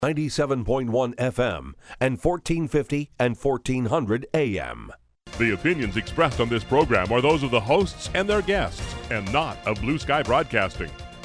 97.1 FM and 1450 and 1400 AM. The opinions expressed on this program are those of the hosts and their guests, and not of Blue Sky Broadcasting.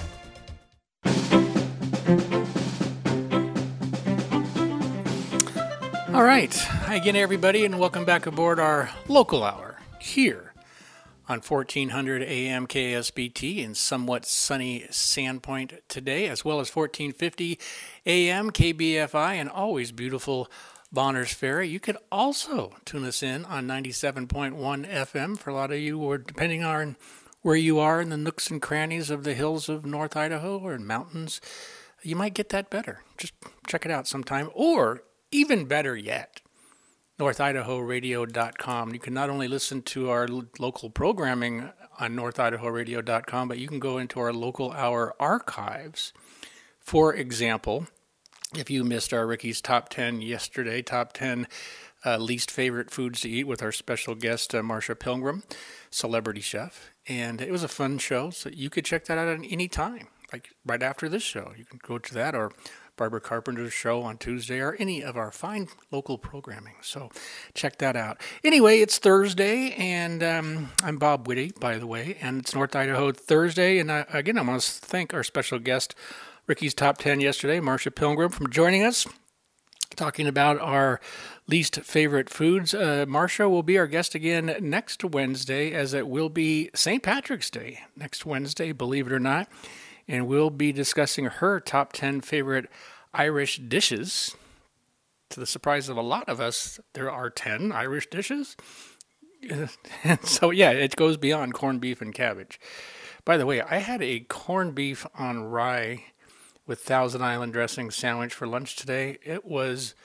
All right. Hi again, everybody, and welcome back aboard our local hour here on 1400 AM KSBT in somewhat sunny Sandpoint today, as well as 1450 AM KBFI and always beautiful Bonners Ferry. You could also tune us in on 97.1 FM for a lot of you, or depending on where you are in the nooks and crannies of the hills of North Idaho or in mountains, you might get that better. Just check it out sometime. Or even better yet, NorthIdahoRadio.com. You can not only listen to our local programming on NorthIdahoRadio.com, but you can go into our local hour archives. For example, if you missed our Ricky's Top 10 yesterday, Top 10 least favorite foods to eat with our special guest, Marcia Pilgrim, celebrity chef. And it was a fun show, so you could check that out at any time, like right after this show. You can go to that, or Barbara Carpenter's show on Tuesday, or any of our fine local programming. So check that out. Anyway, it's Thursday, and I'm Bob Whitty, by the way, and it's North Idaho Thursday. And again, I want to thank our special guest, Ricky's Top 10 yesterday, Marcia Pilgrim, for joining us, talking about our least favorite foods. Marcia will be our guest again next Wednesday, as it will be St. Patrick's Day next Wednesday, believe it or not. And we'll be discussing her top 10 favorite Irish dishes. To the surprise of a lot of us, there are 10 Irish dishes. And so, yeah, it goes beyond corned beef and cabbage. By the way, I had a corned beef on rye with Thousand Island dressing sandwich for lunch today. It was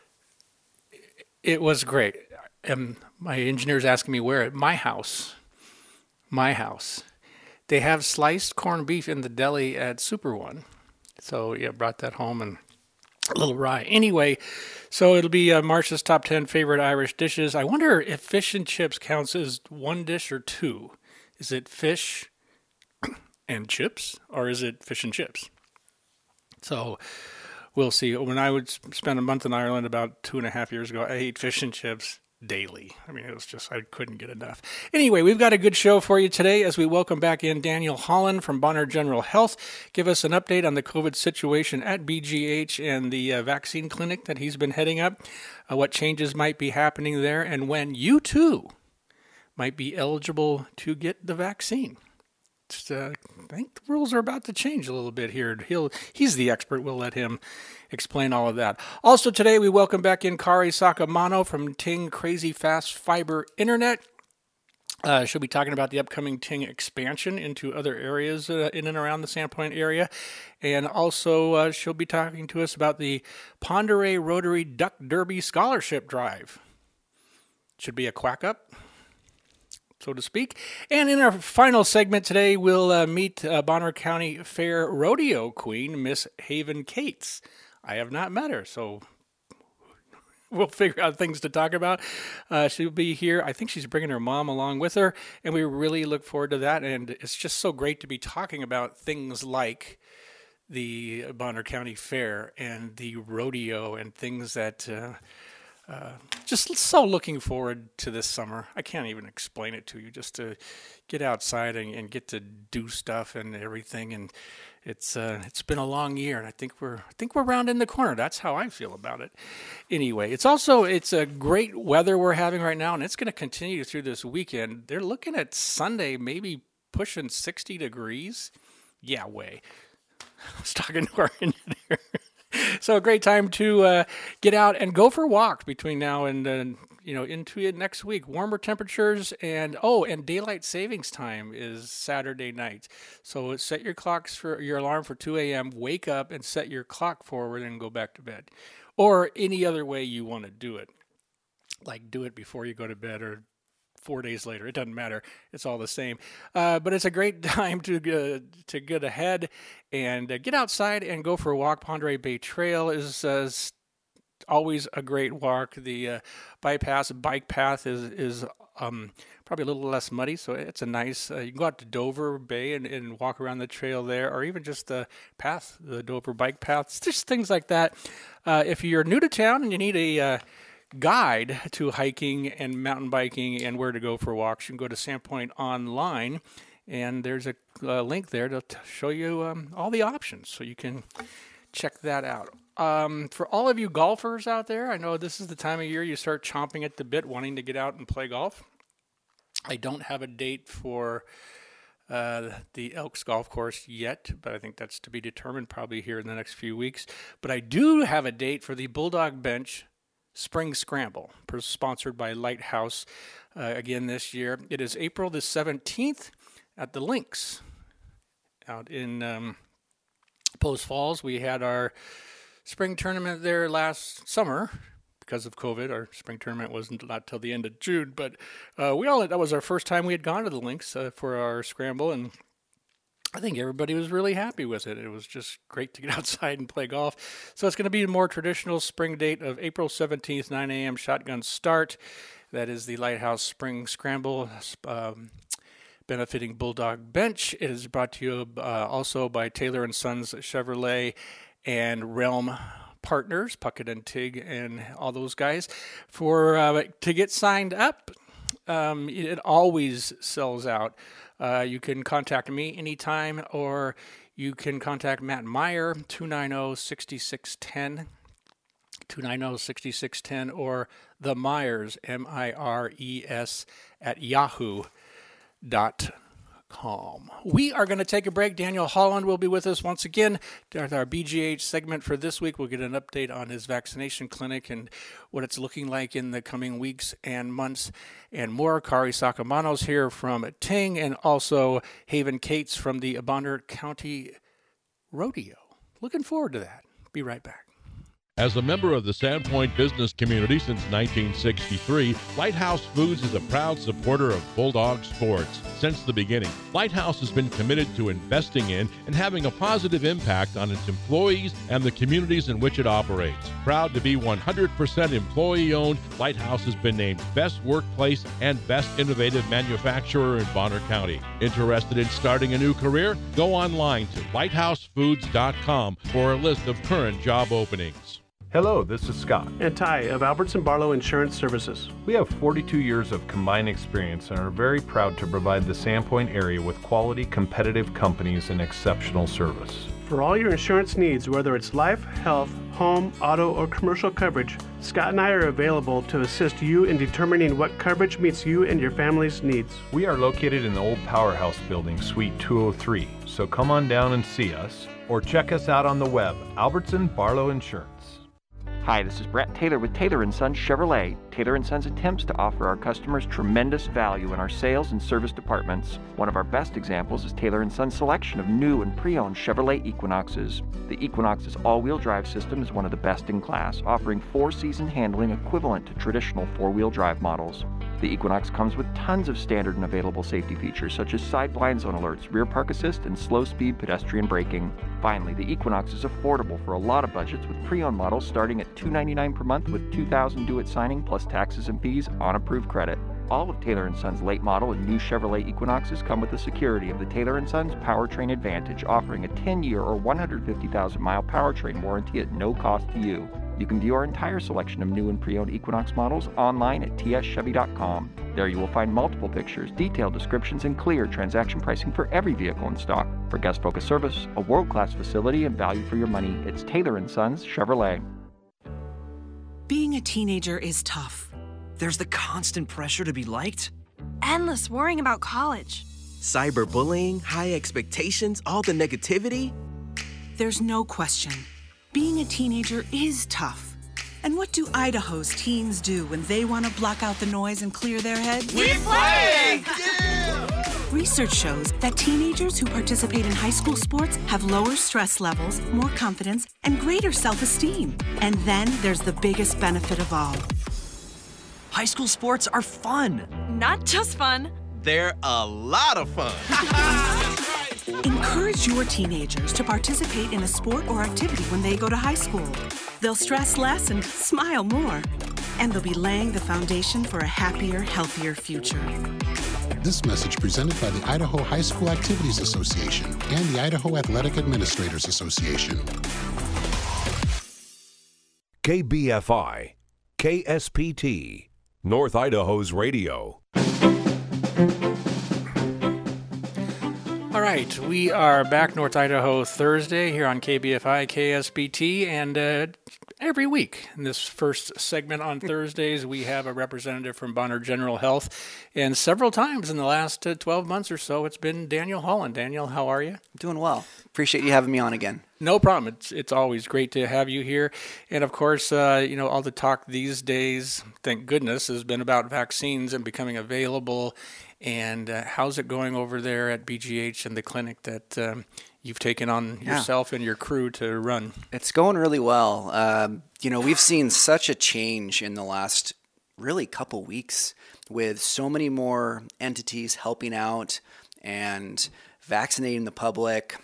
great. My engineer's asking me where at my house. They have sliced corned beef in the deli at Super One. So, yeah, brought that home and a little rye. Anyway, so it'll be Marcia's top 10 favorite Irish dishes. I wonder if fish and chips counts as one dish or two. Is it fish and chips, or is it fish and chips? So we'll see. When I would spend a month in Ireland about 2.5 years ago, I ate fish and chips daily. I mean, it was just, I couldn't get enough. Anyway, we've got a good show for you today as we welcome back in Daniel Holland from Bonner General Health. Give us an update on the COVID situation at BGH and the vaccine clinic that he's been heading up, what changes might be happening there, and when you too might be eligible to get the vaccine. I think the rules are about to change a little bit here. He's the expert. We'll let him explain all of that. Also today, we welcome back in Kari Sakamano from Ting Crazy Fast Fiber Internet. She'll be talking about the upcoming Ting expansion into other areas in and around the Sandpoint area. And also, she'll be talking to us about the Pend Oreille Rotary Duck Derby Scholarship Drive. Should be a quack up, so to speak. And in our final segment today, we'll meet Bonner County Fair Rodeo Queen, Miss Haven Cates. I have not met her, so we'll figure out things to talk about. She'll be here. I think she's bringing her mom along with her, and we really look forward to that. And it's just so great to be talking about things like the Bonner County Fair and the rodeo and things that... just so looking forward to this summer. I can't even explain it to you, just to get outside and get to do stuff and everything. And it's been a long year, and I think we're rounding the corner. That's how I feel about it. Anyway, it's a great weather we're having right now, and it's going to continue through this weekend. They're looking at Sunday, maybe pushing 60 degrees. Yeah, way. I was talking to our engineer. So a great time to get out and go for walks between now and into next week. Warmer temperatures and daylight savings time is Saturday night. So set your alarm for 2 a.m. Wake up and set your clock forward and go back to bed, or any other way you want to do it. Like do it before you go to bed or 4 days later. It doesn't matter. It's all the same. But it's a great time to get ahead and get outside and go for a walk. Pend Oreille Bay Trail is always a great walk. The bypass bike path is probably a little less muddy, so it's a nice. You can go out to Dover Bay and walk around the trail there, or even just the path, the Dover bike path. Just things like that. If you're new to town and you need a guide to hiking and mountain biking and where to go for walks, you can go to Sandpoint online, and there's a link there to show you all the options, so you can check that out. For all of you golfers out there, I know this is the time of year you start chomping at the bit, wanting to get out and play golf. I don't have a date for the Elks Golf Course yet, but I think that's to be determined probably here in the next few weeks. But I do have a date for the Bulldog Bench Spring Scramble, sponsored by Lighthouse again this year. It is April the 17th at the Links out in Post Falls. We had our spring tournament there last summer. Because of COVID, our spring tournament wasn't not till the end of June, but that was our first time we had gone to the Links for our scramble, and I think everybody was really happy with it. It was just great to get outside and play golf. So it's going to be a more traditional spring date of April 17th, 9 a.m. shotgun start. That is the Lighthouse Spring Scramble, benefiting Bulldog Bench. It is brought to you also by Taylor & Sons Chevrolet and Realm Partners, Puckett and Tig and all those guys. To get signed up, it always sells out. You can contact me anytime, or you can contact Matt Meyer, 290-6610, 290-6610, or the Myers, M-I-R-E-S, at yahoo.com. We are going to take a break. Daniel Holland will be with us once again at our BGH segment for this week. We'll get an update on his vaccination clinic and what it's looking like in the coming weeks and months and more. Kari Sakamano's here from Ting, and also Haven Cates from the Bonner County Rodeo. Looking forward to that. Be right back. As a member of the Sandpoint business community since 1963, Lighthouse Foods is a proud supporter of Bulldog sports. Since the beginning, Lighthouse has been committed to investing in and having a positive impact on its employees and the communities in which it operates. Proud to be 100% employee-owned, Lighthouse has been named Best Workplace and Best Innovative Manufacturer in Bonner County. Interested in starting a new career? Go online to lighthousefoods.com for a list of current job openings. Hello, this is Scott and Ty of Albertson Barlow Insurance Services. We have 42 years of combined experience and are very proud to provide the Sandpoint area with quality, competitive companies and exceptional service. For all your insurance needs, whether it's life, health, home, auto, or commercial coverage, Scott and I are available to assist you in determining what coverage meets you and your family's needs. We are located in the old Powerhouse building, Suite 203, so come on down and see us or check us out on the web, Albertson Barlow Insurance. Hi, this is Brett Taylor with Taylor & Sons Chevrolet. Taylor & Sons attempts to offer our customers tremendous value in our sales and service departments. One of our best examples is Taylor & Sons' selection of new and pre-owned Chevrolet Equinoxes. The Equinox's all-wheel drive system is one of the best in class, offering 4-season handling equivalent to traditional 4-wheel drive models. The Equinox comes with tons of standard and available safety features such as side blind zone alerts, rear park assist, and slow-speed pedestrian braking. Finally, the Equinox is affordable for a lot of budgets with pre-owned models starting at $299 per month with $2,000 due at signing plus taxes and fees on approved credit. All of Taylor & Sons late model and new Chevrolet Equinoxes come with the security of the Taylor & Sons Powertrain Advantage, offering a 10-year or 150,000-mile powertrain warranty at no cost to you. You can view our entire selection of new and pre-owned Equinox models online at tschevy.com. There you will find multiple pictures, detailed descriptions, and clear transaction pricing for every vehicle in stock. For guest-focused service, a world-class facility, and value for your money, it's Taylor & Sons Chevrolet. Being a teenager is tough. There's the constant pressure to be liked. Endless worrying about college. Cyberbullying, high expectations, all the negativity. There's no question. Being a teenager is tough. And what do Idaho's teens do when they want to block out the noise and clear their heads? We play! Research shows that teenagers who participate in high school sports have lower stress levels, more confidence, and greater self-esteem. And then there's the biggest benefit of all. High school sports are fun. Not just fun. They're a lot of fun. Encourage your teenagers to participate in a sport or activity when they go to high school. They'll stress less and smile more. And they'll be laying the foundation for a happier, healthier future. This message presented by the Idaho High School Activities Association and the Idaho Athletic Administrators Association. KBFI, KSPT, North Idaho's radio. All right, we are back North Idaho Thursday here on KBFI, KSBT, and every week in this first segment on Thursdays, we have a representative from Bonner General Health, and several times in the last 12 months or so, it's been Daniel Holland. Daniel, how are you? Doing well. Appreciate you having me on again. No problem. It's always great to have you here. And of course, all the talk these days, thank goodness, has been about vaccines and becoming available. And how's it going over there at BGH and the clinic that you've taken on yourself and your crew to run? It's going really well. We've seen such a change in the last really couple weeks with so many more entities helping out and vaccinating the public,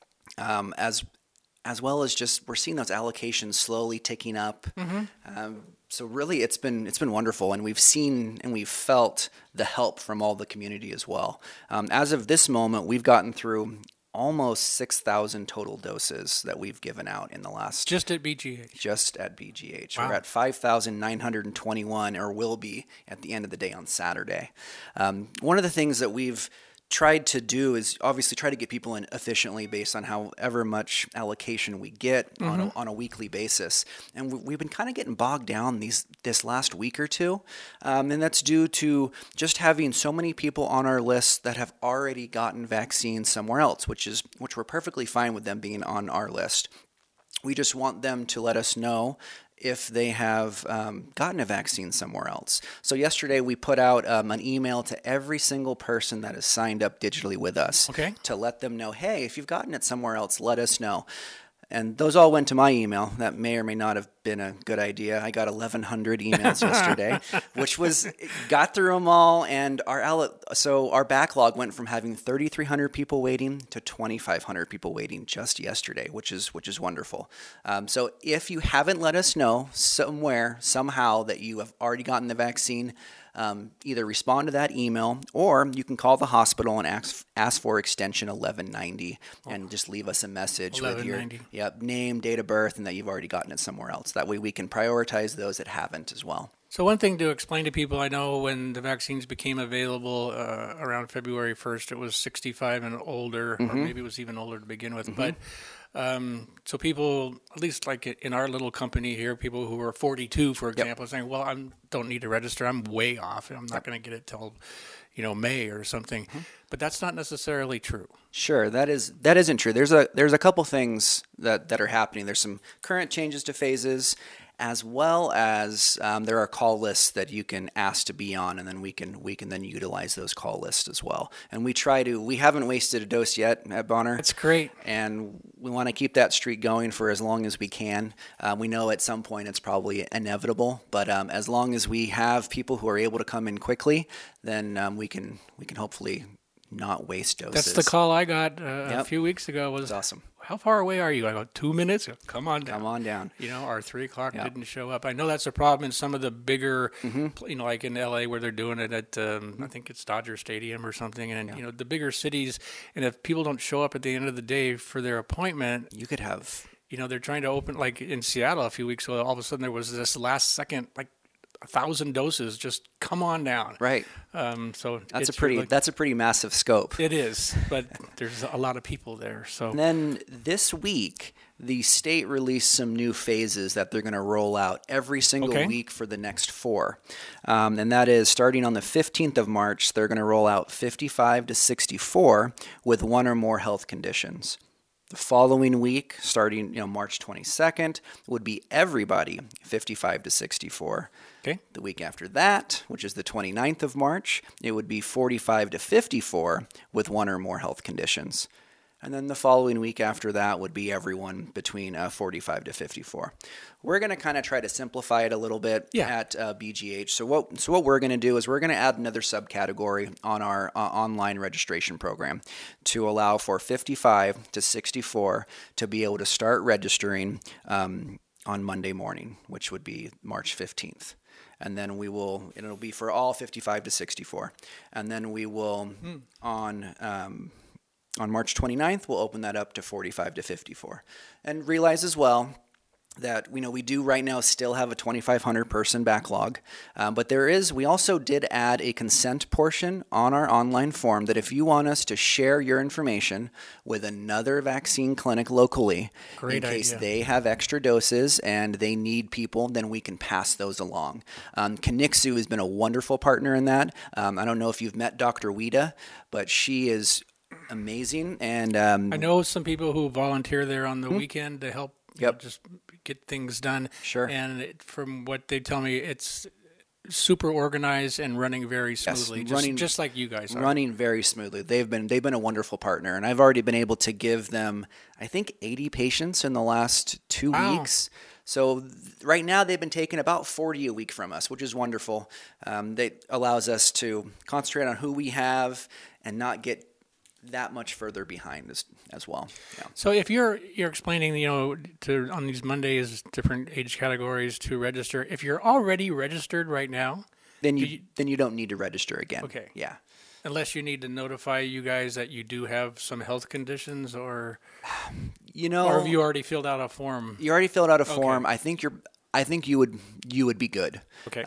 as well as just we're seeing those allocations slowly ticking up. Mm-hmm. So really, it's been wonderful, and we've seen and we've felt the help from all the community as well. As of this moment, we've gotten through almost 6,000 total doses that we've given out in the last... Just at BGH? Just at BGH. Wow. We're at 5,921, or will be at the end of the day on Saturday. One of the things that we've tried to do is obviously try to get people in efficiently based on however much allocation we get on a weekly basis. And we've been kind of getting bogged down this last week or two. And that's due to just having so many people on our list that have already gotten vaccines somewhere else, which we're perfectly fine with them being on our list. We just want them to let us know if they have gotten a vaccine somewhere else. So yesterday we put out an email to every single person that has signed up digitally with us to let them know, hey, if you've gotten it somewhere else, let us know. And those all went to my email. That may or may not have been a good idea. I got 1,100 emails yesterday, got through them all, and our backlog went from having 3,300 people waiting to 2,500 people waiting just yesterday, which is wonderful. So if you haven't let us know somehow that you have already gotten the vaccine, either respond to that email, or you can call the hospital and ask for extension 1190 and just leave us a message with your name, date of birth, and that you've already gotten it somewhere else. That way we can prioritize those that haven't as well. So one thing to explain to people, I know when the vaccines became available around February 1st, it was 65 and older, or maybe it was even older to begin with, but so people, at least like in our little company here, people who are 42, for example, saying, well, I don't need to register. I'm way off. I'm not going to get it till, May or something. But that's not necessarily true. Sure, that isn't true. There's a couple things that are happening. There's some current changes to phases, as well as there are call lists that you can ask to be on, and then we can then utilize those call lists as well. And we haven't wasted a dose yet at Bonner. That's great. And we want to keep that streak going for as long as we can. We know at some point it's probably inevitable, but as long as we have people who are able to come in quickly, then we can hopefully not waste doses. That's the call I got a few weeks ago. Was awesome. How far away are you? I go, 2 minutes? Come on down. Come on down. Our 3 o'clock didn't show up. I know that's a problem in some of the bigger, like in LA where they're doing it at, I think it's Dodger Stadium or something. And, the bigger cities, and if people don't show up at the end of the day for their appointment, you could have, they're trying to open, like in Seattle a few weeks ago, all of a sudden there was this last second, 1,000 doses, just come on down. Right. So that's a pretty massive scope. It is, but there's a lot of people there. So and then this week, the state released some new phases that they're going to roll out every single week for the next 4. And that is starting on the 15th of March, they're going to roll out 55 to 64 with one or more health conditions. The following week, starting March 22nd, would be everybody 55 to 64. Okay. The week after that, which is the 29th of March, it would be 45 to 54 with one or more health conditions. And then the following week after that would be everyone between 45 to 54. We're going to kind of try to simplify it a little bit at BGH. So what we're going to do is we're going to add another subcategory on our online registration program to allow for 55 to 64 to be able to start registering on Monday morning, which would be March 15th. And then it'll be for all 55 to 64. And then we will, on March 29th, we'll open that up to 45 to 54. And realize as well that we do right now still have a 2,500 person backlog, but we also did add a consent portion on our online form that if you want us to share your information with another vaccine clinic locally, in case they have extra doses and they need people, then we can pass those along. Kenixu has been a wonderful partner in that. I don't know if you've met Dr. Wida, but she is amazing. And I know some people who volunteer there on the weekend to help just get things done. Sure. And from what they tell me, it's super organized and running very smoothly, just like you guys are. Running very smoothly. They've been a wonderful partner, and I've already been able to give them, I think, 80 patients in the last 2 weeks. So right now they've been taking about 40 a week from us, which is wonderful. That allows us to concentrate on who we have and not get that much further behind as well. Yeah. So if you're explaining, on these Mondays, different age categories to register, if you're already registered right now, then you don't need to register again. Okay. Yeah. Unless you need to notify you guys that you do have some health conditions, or or have you already filled out a form? You already filled out a form. I think you would be good. Okay.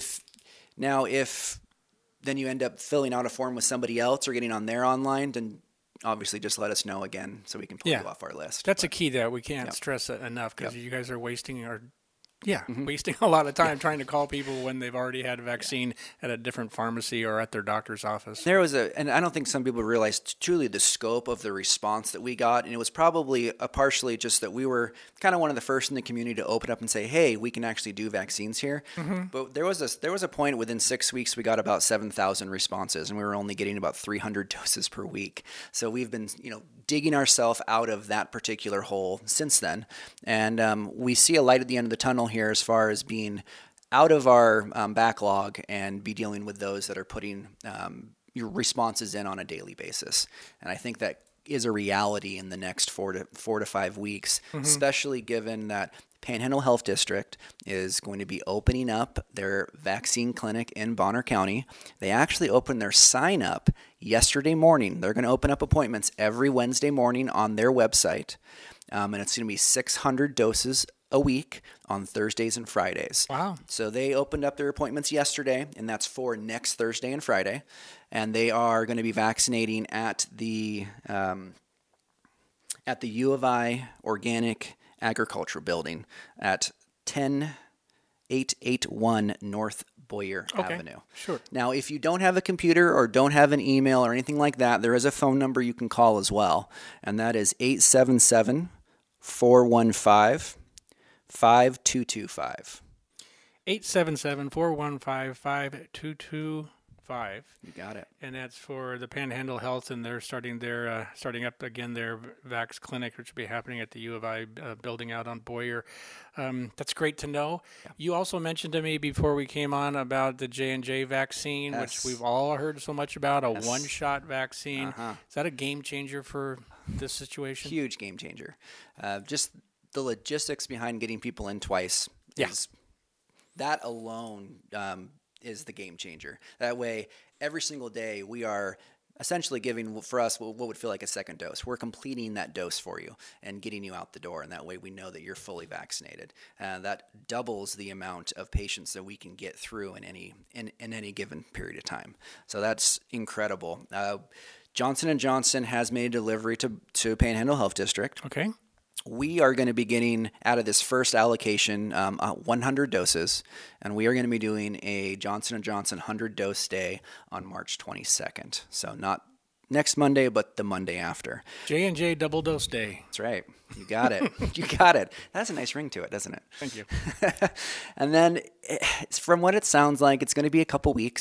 If then you end up filling out a form with somebody else or getting on their online, then obviously just let us know again so we can pull you off our list. That's a key that we can't stress it enough, because you guys are wasting wasting a lot of time trying to call people when they've already had a vaccine at a different pharmacy or at their doctor's office. And I don't think some people realized truly the scope of the response that we got, and it was probably partially just that we were kind of one of the first in the community to open up and say, hey, we can actually do vaccines here. Mm-hmm. But there was a point within 6 weeks we got about 7,000 responses, and we were only getting about 300 doses per week. So we've been digging ourselves out of that particular hole since then, and we see a light at the end of the tunnel here as far as being out of our backlog and be dealing with those that are putting your responses in on a daily basis. And I think that is a reality in the next 4 to 5 weeks, especially given that Panhandle Health District is going to be opening up their vaccine clinic in Bonner County. They actually opened their sign up yesterday morning. They're going to open up appointments every Wednesday morning on their website. And it's going to be 600 doses a week on Thursdays and Fridays. Wow. So they opened up their appointments yesterday, and that's for next Thursday and Friday. And they are going to be vaccinating at the U of I Organic Agriculture Building at 10881 North Boyer Avenue. Sure. Now, if you don't have a computer or don't have an email or anything like that, there is a phone number you can call as well, and that is 877-415-5225. 877-415-5225. You got it. And that's for the Panhandle Health, and they're starting up again their Vax clinic, which will be happening at the U of I building out on Boyer. That's great to know. Yeah. You also mentioned to me before we came on about the J&J vaccine, which we've all heard so much about, a one-shot vaccine. Is that a game changer for this situation? Huge game changer. Just the logistics behind getting people in twice. That alone is the game changer. That way, every single day we are essentially giving, for us, what would feel like a second dose. We're completing that dose for you and getting you out the door, and that way we know that you're fully vaccinated. That doubles the amount of patients that we can get through in any given period of time. So that's incredible. Johnson & Johnson has made a delivery to Panhandle Health District. Okay. We are going to be getting out of this first allocation 100 doses, and we are going to be doing a Johnson & Johnson 100-dose day on March 22nd. So not next Monday, but the Monday after. J&J double dose day. That's right. You got it. You got it. That's a nice ring to it, doesn't it? Thank you. And then from what it sounds like, it's going to be a couple weeks.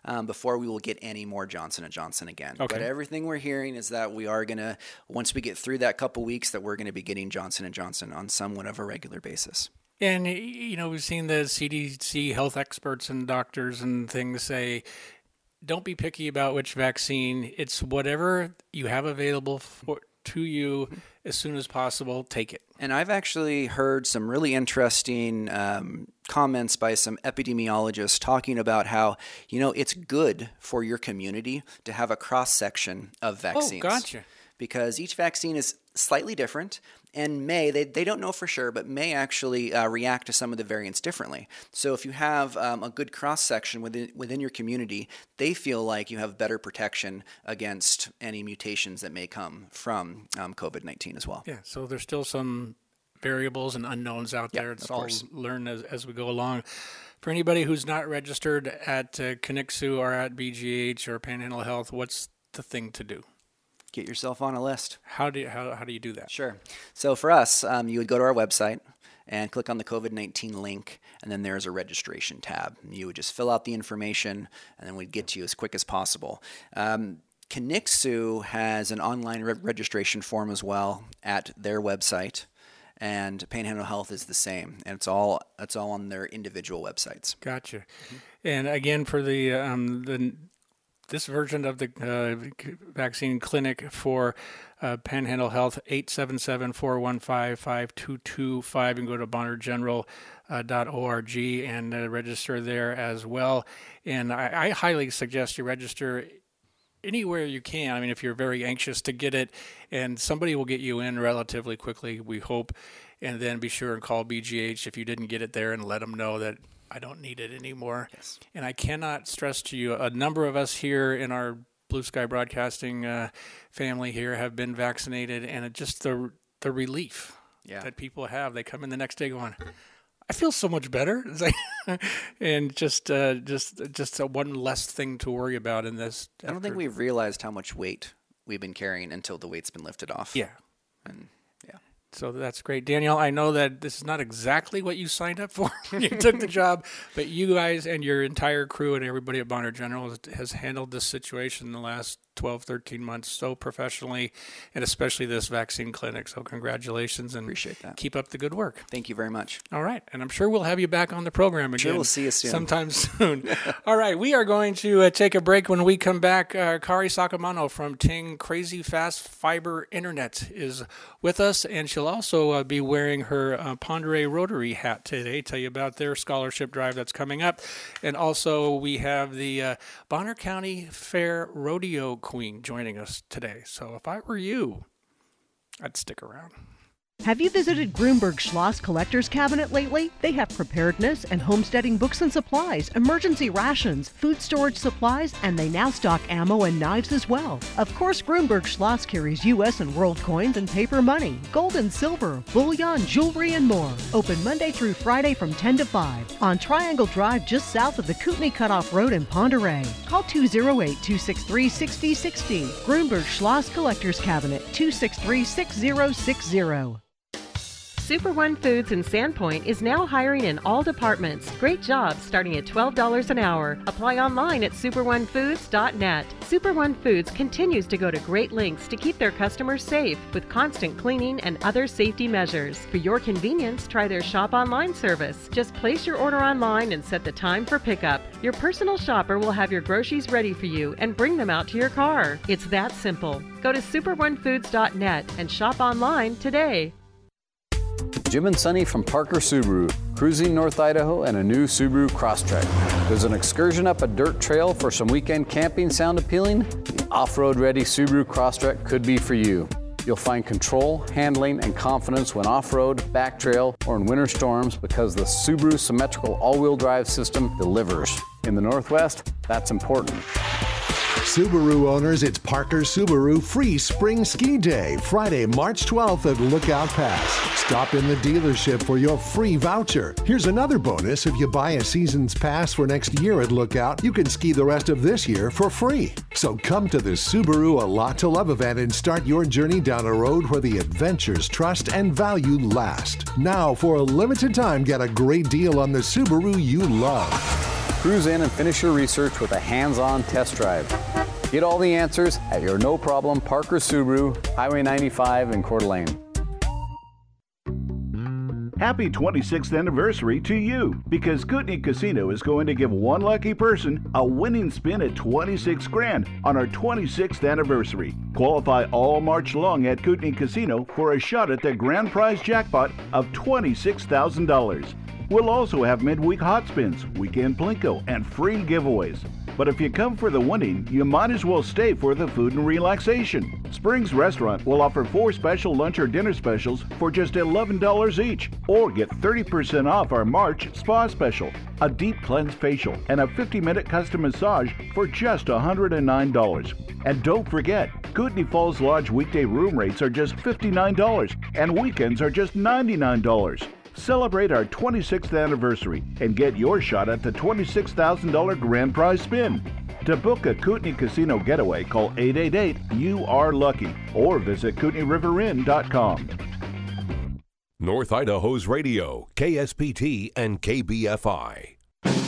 before we will get any more Johnson & Johnson again. Okay. But everything we're hearing is that we are going to, once we get through that couple weeks, that we're going to be getting Johnson & Johnson on somewhat of a regular basis. And, we've seen the CDC health experts and doctors and things say, don't be picky about which vaccine. It's whatever you have available to you as soon as possible, take it. And I've actually heard some really interesting comments by some epidemiologists talking about how, it's good for your community to have a cross-section of vaccines. Oh, gotcha. Because each vaccine is slightly different and they don't know for sure, but may actually react to some of the variants differently. So if you have a good cross-section within your community, they feel like you have better protection against any mutations that may come from COVID-19 as well. Yeah, so there's still some variables and unknowns out there. It's all learned as we go along. For anybody who's not registered at Conixu or at BGH or Panhandle Health, what's the thing to do? Get yourself on a list. How do you do that? Sure. So for us, you would go to our website and click on the COVID-19 link, and then there's a registration tab. You would just fill out the information, and then we'd get to you as quick as possible. Conixu has an online registration form as well at their website, and Panhandle Health is the same, and it's all on their individual websites. Gotcha. Mm-hmm. And again, for this version of the vaccine clinic for Panhandle Health, 877-415-5225. You can go to bonnergeneral.org and register there as well. And I highly suggest you register anywhere you can. I mean, if you're very anxious to get it, and somebody will get you in relatively quickly, we hope. And then be sure and call BGH if you didn't get it there and let them know that I don't need it anymore. Yes. And I cannot stress to you, a number of us here in our Blue Sky Broadcasting family here have been vaccinated, and just the relief that people have. They come in the next day going, I feel so much better. It's like, and just one less thing to worry about in this. I don't think we've realized how much weight we've been carrying until the weight's been lifted off. Yeah. And so that's great. Danielle, I know that this is not exactly what you signed up for when you took the job, but you guys and your entire crew and everybody at Bonner General has handled this situation in the last 12, 13 months so professionally, and especially this vaccine clinic. So congratulations, and appreciate that. Keep up the good work. Thank you very much. All right. And I'm sure we'll have you back on the program again. Sure, we'll see you soon. Sometime soon. All right. We are going to take a break. When we come back, Kari Sakamano from Ting Crazy Fast Fiber Internet is with us, and she'll also be wearing her Pondere Rotary hat today, tell you about their scholarship drive that's coming up. And also we have the Bonner County Fair Rodeo Queen joining us today. So if I were you, I'd stick around. Have you visited Grunberg Schloss Collector's Cabinet lately? They have preparedness and homesteading books and supplies, emergency rations, food storage supplies, and they now stock ammo and knives as well. Of course, Grunberg Schloss carries U.S. and world coins and paper money, gold and silver, bullion, jewelry, and more. Open Monday through Friday from 10 to 5 on Triangle Drive just south of the Kootenai Cutoff Road in Ponderay. Call 208-263-6060. Grunberg Schloss Collector's Cabinet, 263-6060. Super One Foods in Sandpoint is now hiring in all departments. Great jobs starting at $12 an hour. Apply online at superonefoods.net. Super One Foods continues to go to great lengths to keep their customers safe with constant cleaning and other safety measures. For your convenience, try their shop online service. Just place your order online and set the time for pickup. Your personal shopper will have your groceries ready for you and bring them out to your car. It's that simple. Go to superonefoods.net and shop online today. Jim and Sonny from Parker Subaru, cruising North Idaho and a new Subaru Crosstrek. Does an excursion up a dirt trail for some weekend camping sound appealing? The off-road ready Subaru Crosstrek could be for you. You'll find control, handling, and confidence when off-road, back trail, or in winter storms because the Subaru symmetrical all-wheel drive system delivers. In the Northwest, that's important. Subaru owners, it's Parker Subaru Free Spring Ski Day, Friday, March 12th at Lookout Pass. Stop in the dealership for your free voucher. Here's another bonus. If you buy a season's pass for next year at Lookout, you can ski the rest of this year for free. So come to the Subaru A Lot to Love event and start your journey down a road where the adventures, trust, and value last. Now, for a limited time, get a great deal on the Subaru you love. cruise in and finish your research with a hands-on test drive. Get all the answers at your no-problem Parker Subaru, Highway 95 in Coeur d'Alene. Happy 26th anniversary to you, because Kootenai Casino is going to give one lucky person a winning spin at 26 grand on our 26th anniversary. Qualify all March long at Kootenai Casino for a shot at the grand prize jackpot of $26,000. We'll also have midweek hot spins, weekend Plinko, and free giveaways. But if you come for the winning, you might as well stay for the food and relaxation. Springs Restaurant will offer 4 special lunch or dinner specials for just $11 each, or get 30% off our March spa special, a deep cleanse facial, and a 50-minute custom massage for just $109. And don't forget, Kootenai Falls Lodge weekday room rates are just $59, and weekends are just $99. Celebrate our 26th anniversary and get your shot at the $26,000 grand prize spin. To book a Kootenai Casino getaway, call 888-YOU-ARE-LUCKY or visit KootenaiRiverInn.com. North Idaho's radio, KSPT and KBFI.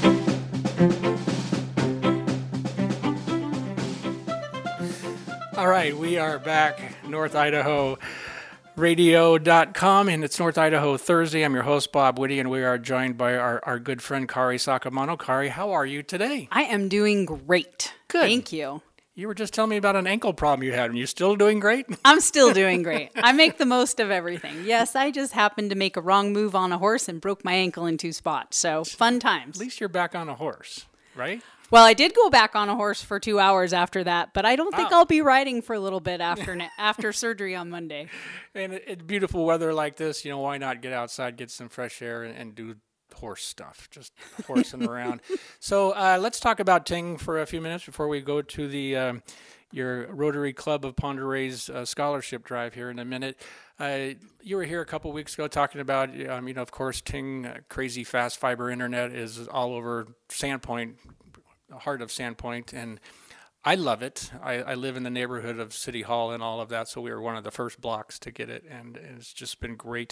All right, we are back, North Idaho Radio.com, and it's North Idaho Thursday. I'm your host, Bob Whitty, and we are joined by our good friend, Kari Sakamano. Kari, how are you today? I am doing great. Good. Thank you. You were just telling me about an ankle problem you had, and you're still doing great? I'm still doing great. I make the most of everything. Yes, I just happened to make a wrong move on a horse and broke my ankle in 2 spots, so fun times. At least you're back on a horse, right? Well, I did go back on a horse for 2 hours after that, but I don't think I'll be riding for a little bit after surgery on Monday. And it's beautiful weather like this, why not get outside, get some fresh air, and do horse stuff, just horsing around. So let's talk about Ting for a few minutes before we go to the your Rotary Club of Pend Oreille's scholarship drive here in a minute. You were here a couple weeks ago talking about, of course, Ting crazy fast fiber internet is all over Sandpoint, the heart of Sandpoint, and I love it. I live in the neighborhood of City Hall and all of that, so we were one of the first blocks to get it, and it's just been great.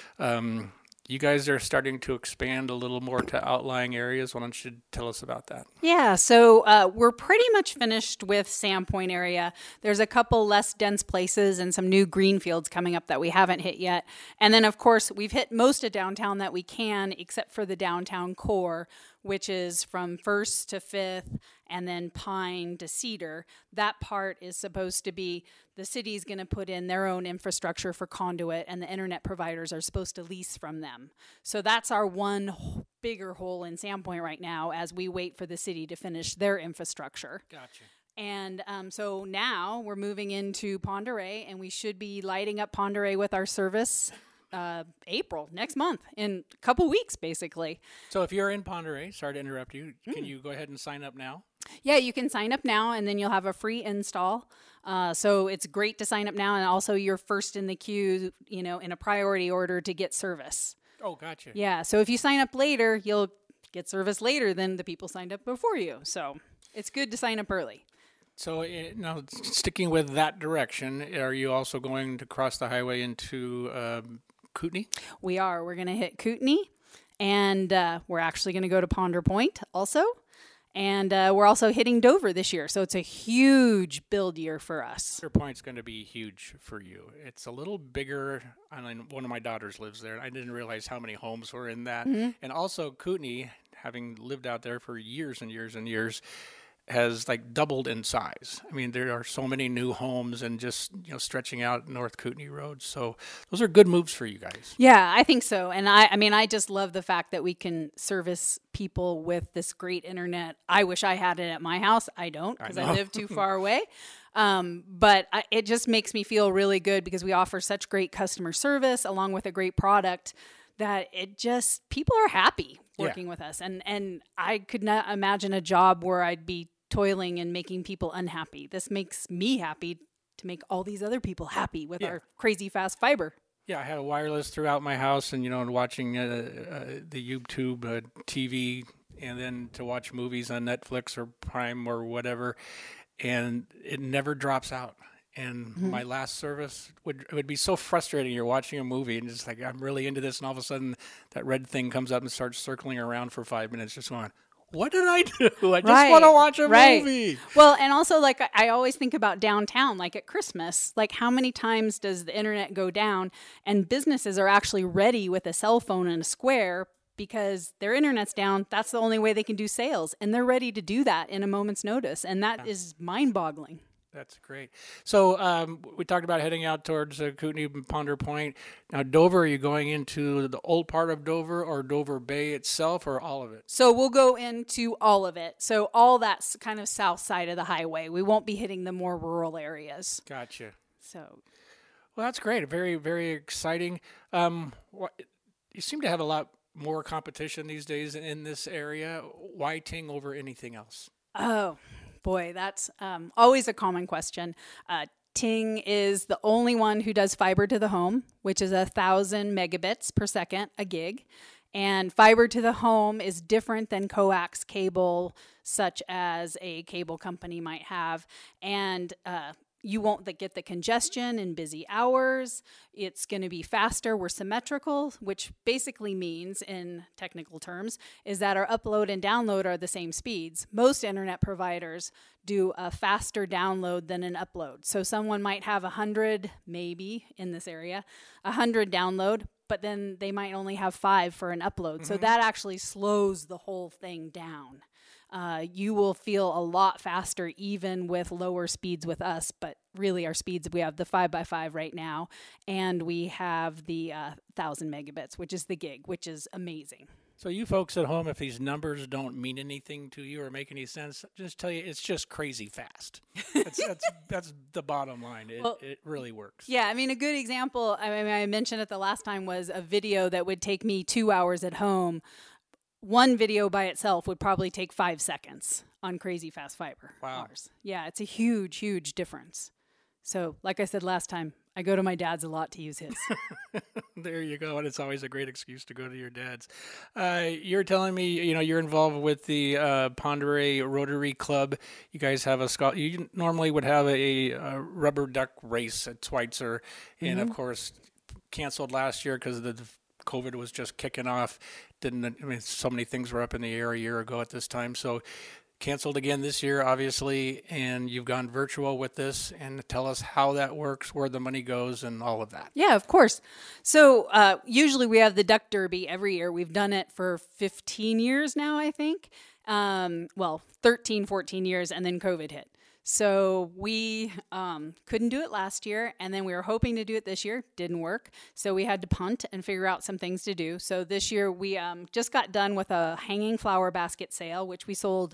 You guys are starting to expand a little more to outlying areas. Why don't you tell us about that? Yeah, so we're pretty much finished with Sandpoint area. There's a couple less dense places and some new green fields coming up that we haven't hit yet. And then, of course, we've hit most of downtown that we can, except for the downtown core, which is from 1st to 5th and then Pine to Cedar. That part is supposed to be, the city's going to put in their own infrastructure for conduit, and the internet providers are supposed to lease from them. So that's our one bigger hole in Sandpoint right now as we wait for the city to finish their infrastructure. Gotcha. And so now we're moving into Pend Oreille, and we should be lighting up Pend Oreille with our service April, next month, in a couple weeks, basically. So if you're in Pend Oreille, sorry to interrupt you, can you go ahead and sign up now? Yeah, you can sign up now, and then you'll have a free install. So it's great to sign up now, and also you're first in the queue, in a priority order to get service. Oh, gotcha. Yeah, so if you sign up later, you'll get service later than the people signed up before you. So it's good to sign up early. So now, sticking with that direction, are you also going to cross the highway into Kootenai? We are. We're going to hit Kootenai, and we're actually going to go to Ponder Point also. And we're also hitting Dover this year, so it's a huge build year for us. Ponder Point's going to be huge for you. It's a little bigger. I mean, one of my daughters lives there, and I didn't realize how many homes were in that. Mm-hmm. And also Kootenai, having lived out there for years and years and years, has doubled in size. I mean, there are so many new homes and just, stretching out North Kootenai Road. So those are good moves for you guys. Yeah, I think so. And I just love the fact that we can service people with this great internet. I wish I had it at my house. I don't, because I live too far away. But it just makes me feel really good because we offer such great customer service along with a great product that people are happy working with us. And I could not imagine a job where I'd be toiling and making people unhappy. This makes me happy to make all these other people happy with our crazy fast fiber. Yeah, I had a wireless throughout my house, and watching the YouTube TV, and then to watch movies on Netflix or Prime or whatever, and it never drops out. And my last service would be so frustrating. You're watching a movie and just I'm really into this, and all of a sudden that red thing comes up and starts circling around for 5 minutes, just going, what did I do? I just want to watch a movie. Well, and also, like, I always think about downtown, like at Christmas. Like, how many times does the internet go down and businesses are actually ready with a cell phone and a square because their internet's down? That's the only way they can do sales. And they're ready to do that in a moment's notice. And that is mind-boggling. That's great. So we talked about heading out towards Kootenai and Ponder Point. Now, Dover, are you going into the old part of Dover or Dover Bay itself or all of it? So we'll go into all of it. So all that's kind of south side of the highway. We won't be hitting the more rural areas. Gotcha. So, well, that's great. Very, very exciting. You seem to have a lot more competition these days in this area. Why Ting over anything else? Oh, boy, that's always a common question. Ting is the only one who does fiber to the home, which is 1,000 megabits per second a gig. And fiber to the home is different than coax cable, such as a cable company might have. And you won't get the congestion in busy hours. It's going to be faster. We're symmetrical, which basically means, in technical terms, is that our upload and download are the same speeds. Most internet providers do a faster download than an upload. So someone might have 100, maybe in this area, 100 download, but then they might only have 5 for an upload. Mm-hmm. So that actually slows the whole thing down. You will feel a lot faster even with lower speeds with us, but really our speeds, we have the 5x5 right now, and we have the 1,000 megabits, which is the gig, which is amazing. So you folks at home, if these numbers don't mean anything to you or make any sense, just tell you it's just crazy fast. That's the bottom line. It really works. Yeah, I mean, a good example, I mentioned it the last time, was a video that would take me 2 hours at home. One video by itself would probably take 5 seconds on crazy fast fiber. Wow. Ours. Yeah, it's a huge, huge difference. So, like I said last time, I go to my dad's a lot to use his. There you go, and it's always a great excuse to go to your dad's. You're telling me, you're involved with the Ponderay Rotary Club. You guys have you normally would have a rubber duck race at Schweitzer, and of course, canceled last year because the COVID was just kicking off. So many things were up in the air a year ago at this time. So canceled again this year, obviously, and you've gone virtual with this. And tell us how that works, where the money goes, and all of that. Yeah, of course. So usually we have the Duck Derby every year. We've done it for 15 years now, I think. 13, 14 years, and then COVID hit. So we couldn't do it last year, and then we were hoping to do it this year. Didn't work. So we had to punt and figure out some things to do. So this year we just got done with a hanging flower basket sale, which we sold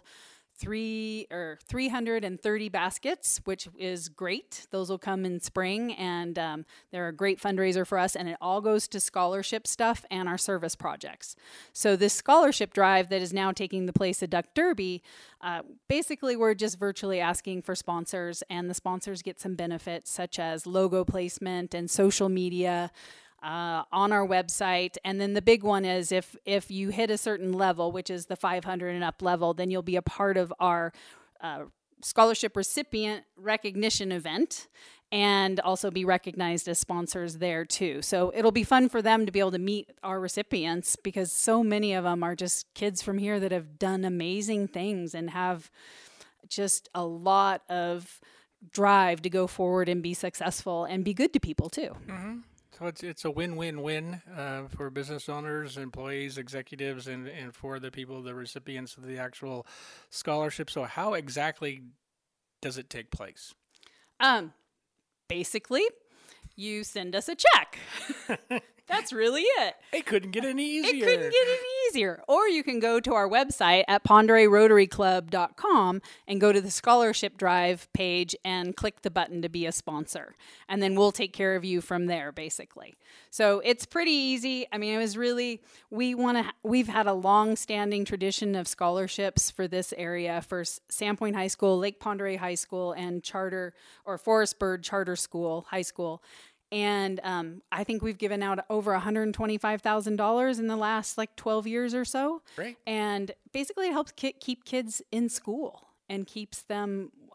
330 baskets, which is great. Those will come in spring, and they're a great fundraiser for us, and it all goes to scholarship stuff and our service projects. So this scholarship drive that is now taking the place of Duck Derby, basically we're just virtually asking for sponsors, and the sponsors get some benefits such as logo placement and social media on our website. And then the big one is if you hit a certain level, which is the 500 and up level, then you'll be a part of our scholarship recipient recognition event and also be recognized as sponsors there too. So it'll be fun for them to be able to meet our recipients, because so many of them are just kids from here that have done amazing things and have just a lot of drive to go forward and be successful and be good to people too. Mm-hmm. So it's a win-win-win for business owners, employees, executives, and for the people, the recipients of the actual scholarship. So how exactly does it take place? Basically, you send us a check. That's really it. It couldn't get any easier. Or you can go to our website at PonderayRotaryClub.com and go to the scholarship drive page and click the button to be a sponsor. And then we'll take care of you from there, basically. So it's pretty easy. I mean, it was really, we've had a long-standing tradition of scholarships for this area for Sandpoint High School, Lake Ponderay High School, and Forest Bird Charter School, High School. And I think we've given out over $125,000 in the last 12 years or so. Great. And basically it helps keep kids in school and keeps them,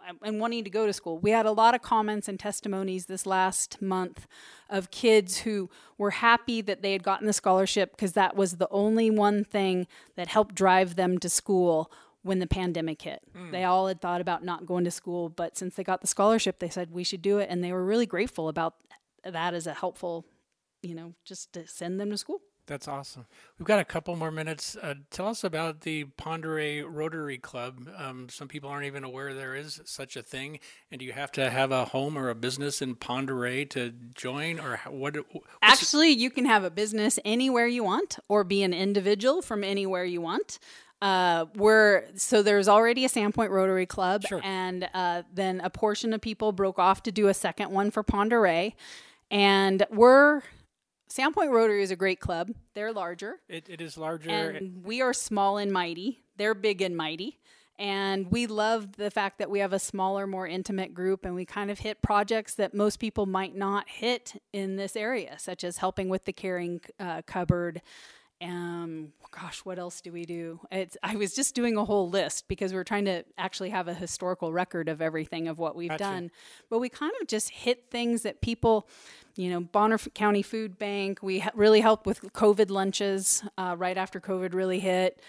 and wanting to go to school. We had a lot of comments and testimonies this last month of kids who were happy that they had gotten the scholarship because that was the only one thing that helped drive them to school when the pandemic hit. They all had thought about not going to school, but since they got the scholarship, they said we should do it, and they were really grateful about that as a helpful, just to send them to school. That's awesome. We've got a couple more minutes. Tell us about the Pend Oreille Rotary Club. Some people aren't even aware there is such a thing. And do you have to have a home or a business in Pend Oreille to join, or what? Actually, you can have a business anywhere you want, or be an individual from anywhere you want. So there's already a Sandpoint Rotary Club, sure. And then a portion of people broke off to do a second one for Pend Oreille, and Sandpoint Rotary is a great club. They're larger. It is larger. And we are small and mighty. They're big and mighty. And we love the fact that we have a smaller, more intimate group, and we kind of hit projects that most people might not hit in this area, such as helping with the caring cupboard. What else do we do? I was just doing a whole list because we're trying to actually have a historical record of everything of what we've done. But we kind of just hit things that people, Bonner County Food Bank, we really helped with COVID lunches right after COVID really hit.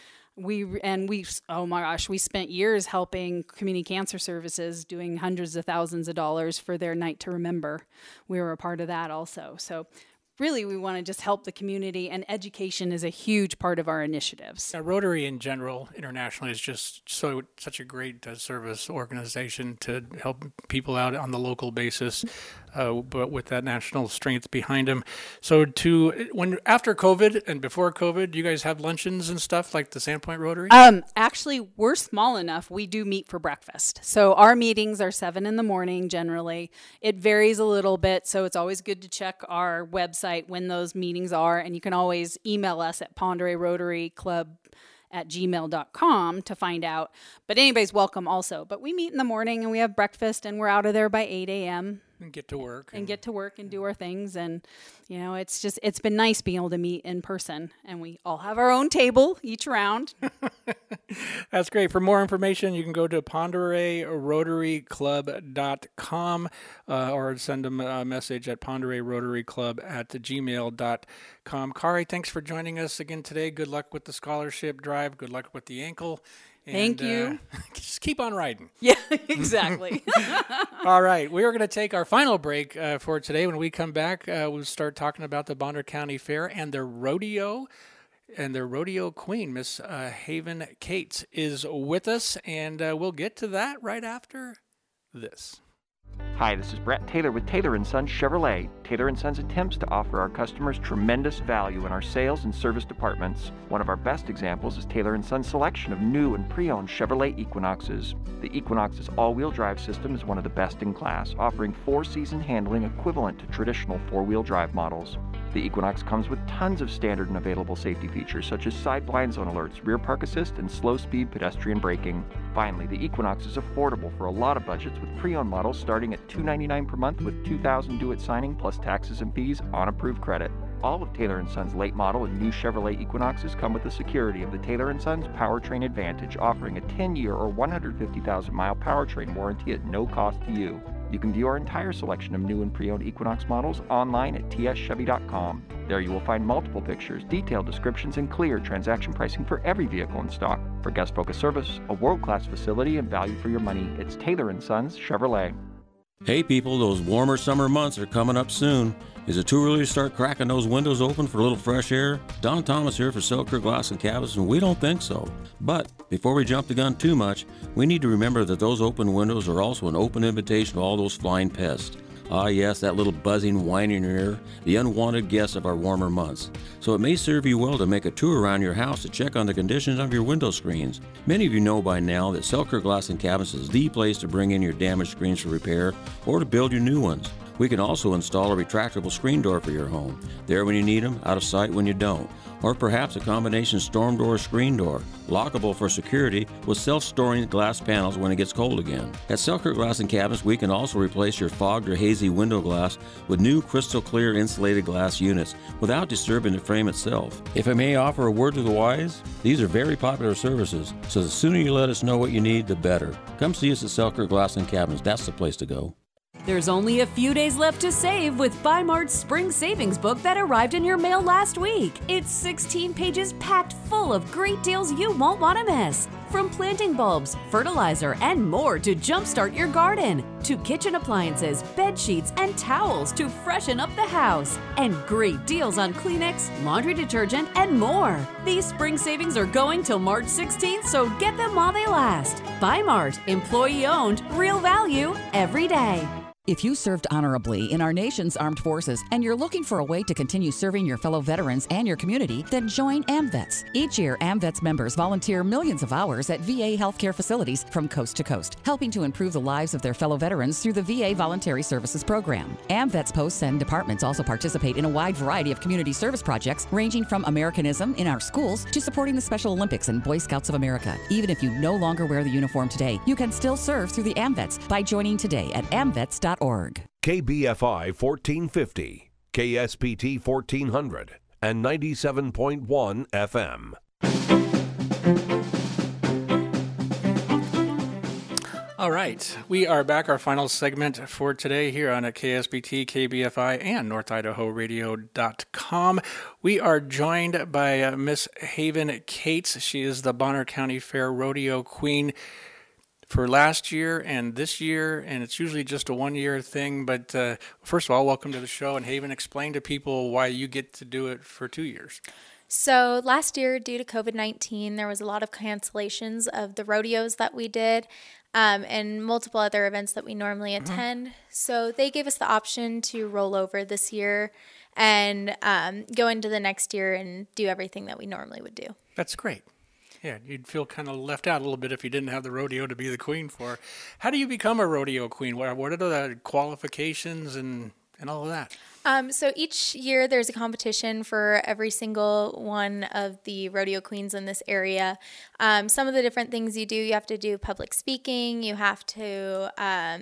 We spent years helping Community Cancer Services, doing hundreds of thousands of dollars for their Night to Remember. We were a part of that also. So really, we want to just help the community, and education is a huge part of our initiatives. Rotary in general, internationally, is just such a great service organization to help people out on the local basis, but with that national strength behind them. So after COVID and before COVID, do you guys have luncheons and stuff like the Sandpoint Rotary? Actually, we're small enough. We do meet for breakfast. So our meetings are 7 a.m. generally. It varies a little bit, so it's always good to check our website when those meetings are, and you can always email us at PendOreilleRotaryClub@gmail.com to find out. But anybody's welcome also. But we meet in the morning and we have breakfast, and we're out of there by 8 a.m. And get to work. And do our things. And, it's been nice being able to meet in person. And we all have our own table each round. That's great. For more information, you can go to PendOreilleRotaryClub.com or send them a message at PendOreilleRotaryClub@gmail.com. Kari, thanks for joining us again today. Good luck with the scholarship drive. Good luck with the ankle. Thank you. Just keep on riding. Yeah, exactly. All right. We are going to take our final break for today. When we come back, we'll start talking about the Bonner County Fair and their rodeo. And their rodeo queen, Miss Haven Cates, is with us. And we'll get to that right after this. Hi, this is Brett Taylor with Taylor & Sons Chevrolet. Taylor & Sons attempts to offer our customers tremendous value in our sales and service departments. One of our best examples is Taylor & Sons' selection of new and pre-owned Chevrolet Equinoxes. The Equinox's all-wheel drive system is one of the best in class, offering 4-season handling equivalent to traditional 4-wheel drive models. The Equinox comes with tons of standard and available safety features such as side blind zone alerts, rear park assist, and slow-speed pedestrian braking. Finally, the Equinox is affordable for a lot of budgets with pre-owned models starting at $299 per month with $2,000 due at signing plus taxes and fees on approved credit. All of Taylor & Sons' late model and new Chevrolet Equinoxes come with the security of the Taylor & Sons Powertrain Advantage, offering a 10-year or 150,000-mile powertrain warranty at no cost to you. You can view our entire selection of new and pre-owned Equinox models online at tschevy.com. There you will find multiple pictures, detailed descriptions, and clear transaction pricing for every vehicle in stock. For guest-focused service, a world-class facility, and value for your money, it's Taylor & Sons Chevrolet. Hey people, those warmer summer months are coming up soon. Is it too early to start cracking those windows open for a little fresh air? Don Thomas here for Selkirk Glass and Cabinets, and we don't think so. But before we jump the gun too much, we need to remember that those open windows are also an open invitation to all those flying pests. Ah yes, that little buzzing whine in your ear, the unwanted guests of our warmer months. So it may serve you well to make a tour around your house to check on the conditions of your window screens. Many of you know by now that Selkirk Glass and Cabinets is the place to bring in your damaged screens for repair or to build your new ones. We can also install a retractable screen door for your home. There when you need them, out of sight when you don't. Or perhaps a combination storm door screen door, lockable for security with self-storing glass panels when it gets cold again. At Selkirk Glass and Cabinets, we can also replace your fogged or hazy window glass with new crystal clear insulated glass units without disturbing the frame itself. If I may offer a word to the wise, these are very popular services, so the sooner you let us know what you need, the better. Come see us at Selkirk Glass and Cabinets. That's the place to go. There's only a few days left to save with Bi-Mart's Spring Savings Book that arrived in your mail last week. It's 16 pages packed full of great deals you won't want to miss. From planting bulbs, fertilizer, and more to jumpstart your garden, to kitchen appliances, bed sheets, and towels to freshen up the house, and great deals on Kleenex, laundry detergent, and more. These spring savings are going till March 16th, so get them while they last. Bi-Mart, employee-owned, real value, every day. If you served honorably in our nation's armed forces and you're looking for a way to continue serving your fellow veterans and your community, then join AMVETS. Each year, AMVETS members volunteer millions of hours at VA healthcare facilities from coast to coast, helping to improve the lives of their fellow veterans through the VA Voluntary Services Program. AMVETS posts and departments also participate in a wide variety of community service projects, ranging from Americanism in our schools to supporting the Special Olympics and Boy Scouts of America. Even if you no longer wear the uniform today, you can still serve through the AMVETS by joining today at amvets.org. KBFI 1450, KSPT 1400, and 97.1 FM. All right, we are back. Our final segment for today here on KSBT, KBFI, and NorthIdahoRadio.com. We are joined by Miss Haven Cates. She is the Bonner County Fair Rodeo Queen for last year and this year, and it's usually just a one-year thing. But first of all, welcome to the show. And Haven, explain to people why you get to do it for 2 years. So last year, due to COVID-19, there was a lot of cancellations of the rodeos that we did and multiple other events that we normally attend. So they gave us the option to roll over this year and go into the next year and do everything that we normally would do. That's great. Yeah, you'd feel kind of left out a little bit if you didn't have the rodeo to be the queen for. How do you become a rodeo queen? What are the qualifications and all of that? So each year there's a competition for every single one of the rodeo queens in this area. Some of the different things you do, you have to do public speaking, you have to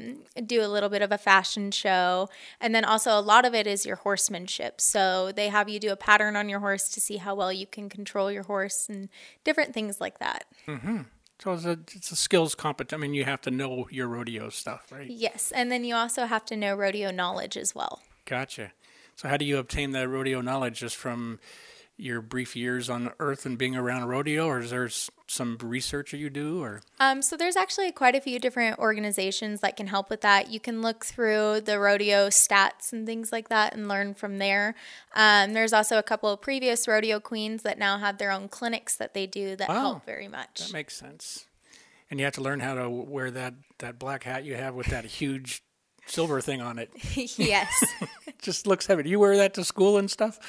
do a little bit of a fashion show, and then also a lot of it is your horsemanship. So they have you do a pattern on your horse to see how well you can control your horse and different things like that. Mm-hmm. So it's a skills competition. I mean, you have to know your rodeo stuff, right? Yes, and then you also have to know rodeo knowledge as well. Gotcha. So how do you obtain that rodeo knowledge? Just from your brief years on Earth and being around a rodeo, or is there some research you do? Or so there's actually quite a few different organizations that can help with that. You can look through the rodeo stats and things like that and learn from there. There's also a couple of previous rodeo queens that now have their own clinics that they do that help very much. That makes sense. And you have to learn how to wear that black hat you have with that huge silver thing on it. Yes. It just looks heavy. Do you wear that to school and stuff?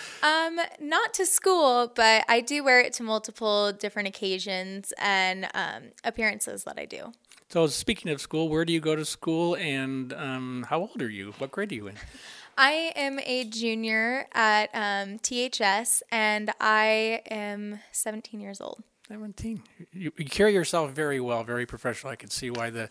Not to school, but I do wear it to multiple different occasions and appearances that I do. So speaking of school, where do you go to school, and how old are you? What grade are you in? I am a junior at THS, and I am 17 years old. 17. You carry yourself very well, very professional. I can see why the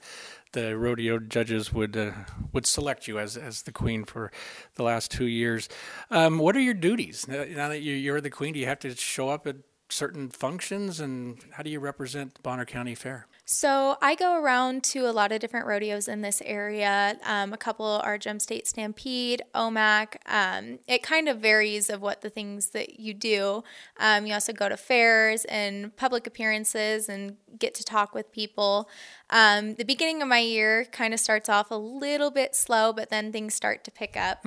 rodeo judges would select you as the queen for the last 2 years. What are your duties now that you're the queen? Do you have to show up at certain functions, and how do you represent Bonner County Fair? So I go around to a lot of different rodeos in this area. A couple are Gem State Stampede, OMAC. It kind of varies of what the things that you do. You also go to fairs and public appearances and get to talk with people. The beginning of my year kind of starts off a little bit slow, but then things start to pick up.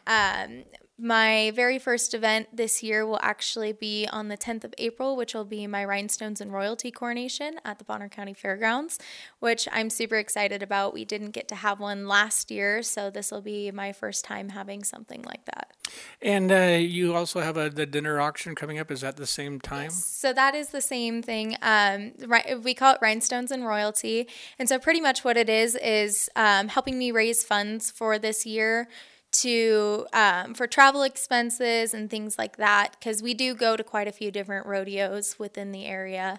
My very first event this year will actually be on the 10th of April, which will be my Rhinestones and Royalty coronation at the Bonner County Fairgrounds, which I'm super excited about. We didn't get to have one last year, so this will be my first time having something like that. And you also have the dinner auction coming up. Is that the same time? Yes. So that is the same thing. We call it Rhinestones and Royalty. And so pretty much what it is helping me raise funds for this year to for travel expenses and things like that, because we do go to quite a few different rodeos within the area.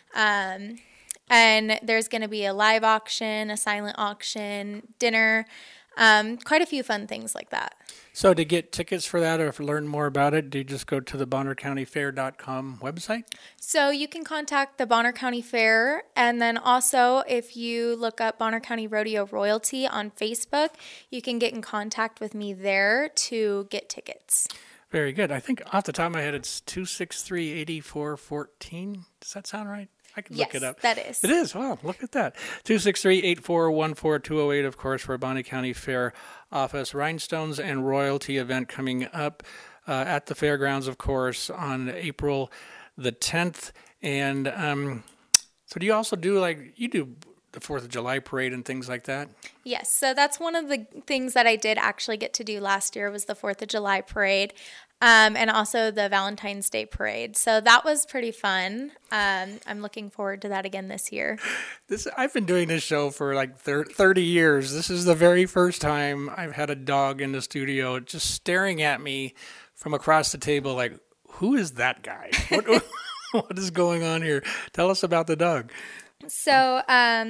And there's going to be a live auction, a silent auction, dinner, quite a few fun things like that. So to get tickets for that or to learn more about it, do you just go to the BonnerCountyFair.com website? So you can contact the Bonner County Fair, and then also if you look up Bonner County Rodeo Royalty on Facebook, you can get in contact with me there to get tickets. Very good. I think off the top of my head, it's 263-8414. Does that sound right? I can look it up. Yes, that is. It is. Wow, look at that. 263-8414-208, of course, for a Bonner County Fair office. Rhinestones and Royalty event coming up at the fairgrounds, of course, on April the 10th. And so do you also do, you do the 4th of July parade and things like that? Yes, so that's one of the things that I did actually get to do last year was the 4th of July parade. And also the Valentine's Day parade. So that was pretty fun. I'm looking forward to that again this year. I've been doing this show for 30 years. This is the very first time I've had a dog in the studio just staring at me from across the table like, who is that guy? What is going on here? Tell us about the dog. So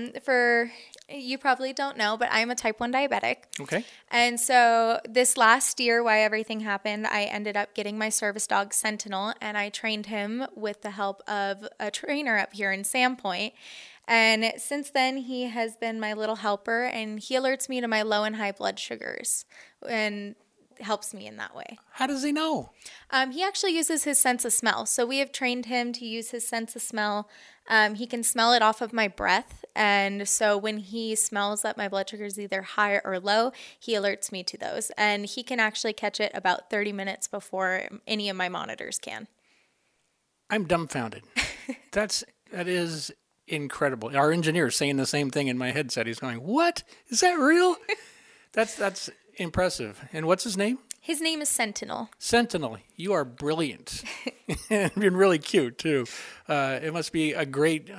you probably don't know, but I'm a type 1 diabetic. Okay. And so this last year, while everything happened, I ended up getting my service dog, Sentinel, and I trained him with the help of a trainer up here in Sandpoint. And since then, he has been my little helper, and he alerts me to my low and high blood sugars and helps me in that way. How does he know? He actually uses his sense of smell. So we have trained him to use his sense of smell. He can smell it off of my breath. And so when he smells that my blood sugar is either high or low, he alerts me to those. And he can actually catch it about 30 minutes before any of my monitors can. I'm dumbfounded. That is incredible. Our engineer is saying the same thing in my headset. He's going, what? Is that real? That's impressive. And what's his name? His name is Sentinel. Sentinel, you are brilliant. And really cute, too. It must be a great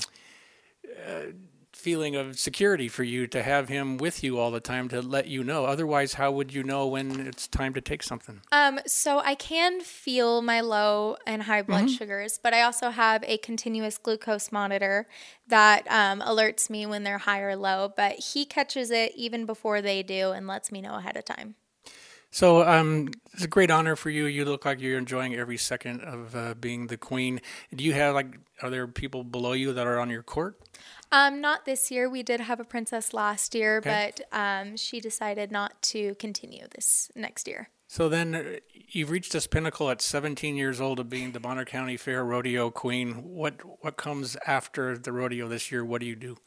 feeling of security for you to have him with you all the time to let you know. Otherwise, how would you know when it's time to take something? So I can feel my low and high blood sugars, but I also have a continuous glucose monitor that alerts me when they're high or low, but he catches it even before they do and lets me know ahead of time. So it's a great honor for you. You look like you're enjoying every second of being the queen. Do you have, are there people below you that are on your court? Not this year. We did have a princess last year, okay. But she decided not to continue this next year. So then you've reached this pinnacle at 17 years old of being the Bonner County Fair Rodeo Queen. What comes after the rodeo this year? What do you do?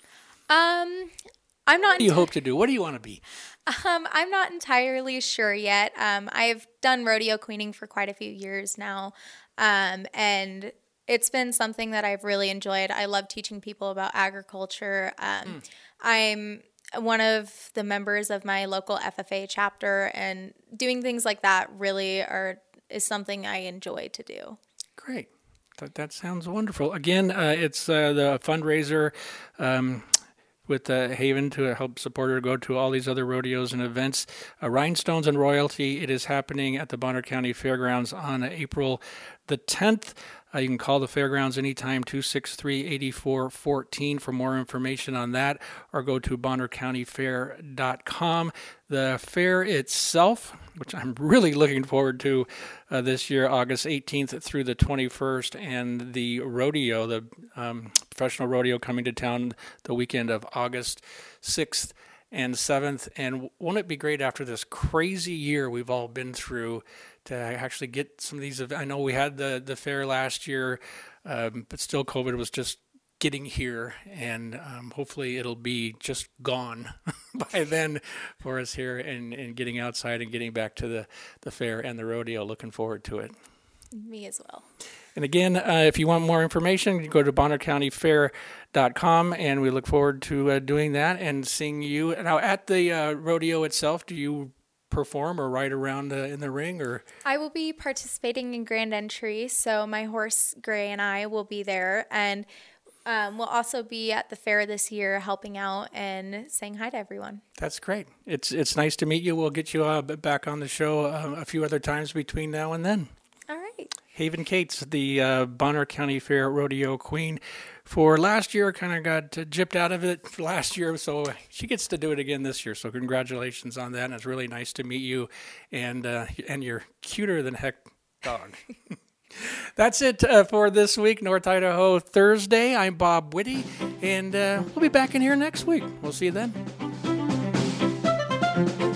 I'm not. What do you hope to do? What do you want to be? I'm not entirely sure yet. I've done rodeo queening for quite a few years now, and it's been something that I've really enjoyed. I love teaching people about agriculture. I'm one of the members of my local FFA chapter, and doing things like that really is something I enjoy to do. Great. That sounds wonderful. Again, it's the fundraiser with Haven to help support her go to all these other rodeos and events. Rhinestones and Royalty, it is happening at the Bonner County Fairgrounds on April the 10th. You can call the fairgrounds anytime, 263-8414 for more information on that, or go to BonnerCountyFair.com. The fair itself, which I'm really looking forward to this year, August 18th through the 21st, and the rodeo, the professional rodeo coming to town the weekend of August 6th and 7th. And won't it be great after this crazy year we've all been through to actually get some of these? I know we had the fair last year, but still COVID was just getting here, and hopefully it'll be just gone by then for us here and getting outside and getting back to the fair and the rodeo. Looking forward to it. Me as well. And again, if you want more information, you go to BonnerCountyFair.com, and we look forward to doing that and seeing you. Now, at the rodeo itself, do you perform or ride around in the ring? Or I will be participating in Grand Entry, so my horse Gray and I will be there, and We'll also be at the fair this year helping out and saying hi to everyone. That's great. It's nice to meet you. We'll get you back on the show a few other times between now and then. All right. Haven Cates, the Bonner County Fair Rodeo Queen for last year, kind of got gypped out of it last year, so she gets to do it again this year. So congratulations on that. And it's really nice to meet you, and you're cuter than heck dog. That's it for this week, North Idaho Thursday. I'm Bob Whitty, and we'll be back in here next week. We'll see you then.